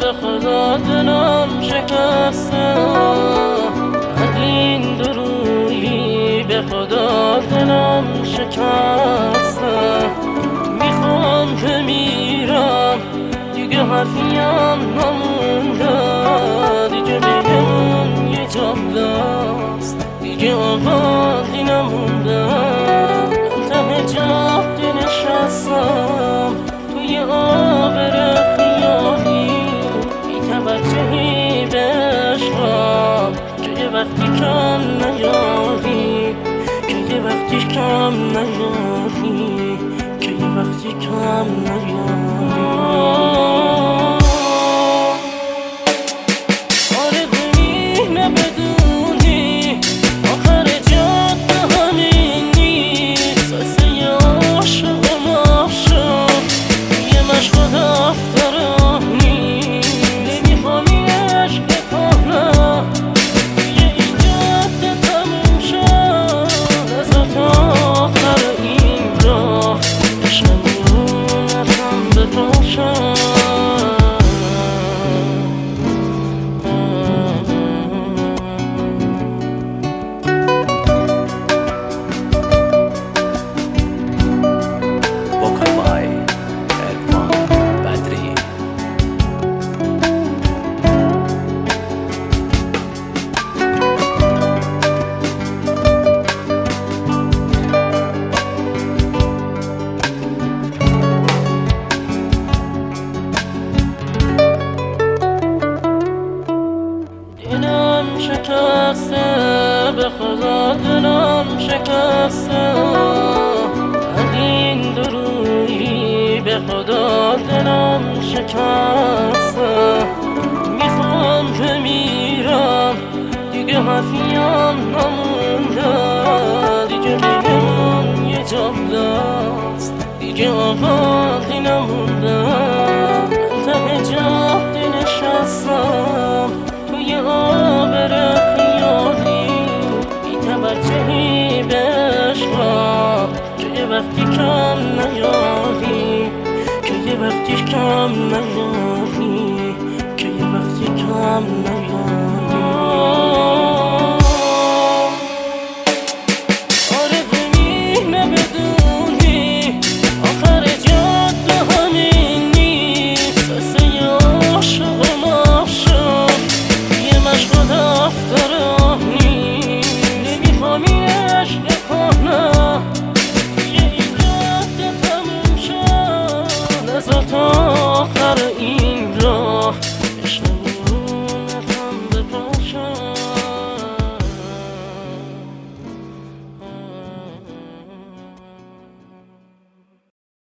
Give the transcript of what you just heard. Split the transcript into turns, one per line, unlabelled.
به خدا دلم شکسته، از این درویی به خدا دلم شکسته. میخوام که میرم دیگه حرفیم نمونده، دیگه بگم یه جمله است، دیگه آبادی نمونده. من ته جاده نشستم توی آبر خیالی، بی توجهی به عشقم که یه وقتی کم نیاری، که یه وقتی کم نیاری، که یه وقتی کم نیاری. آرزویی نبدونی آخر جاده همین نیست، واسه عاشقم عاشق یه مشق دفترانی. نمیخوام عشق کنم یه این جاده تموم شد، از تا آخر این راه شمونتم بپاشم. شکسته به خدا دلم شکسته، از این درویی به خدا دلم شکسته. میخوام که میرم دیگه حرفیم نمونده، دیگه بگم یه جمله است، دیگه آبادی نمونده. من ته جاده نشستم توی آبر خیالی، بی توجهی به عشقم که یه وقتی کم نیاری، که یه وقتی کم نیاری، که یه وقتی کم نیاری.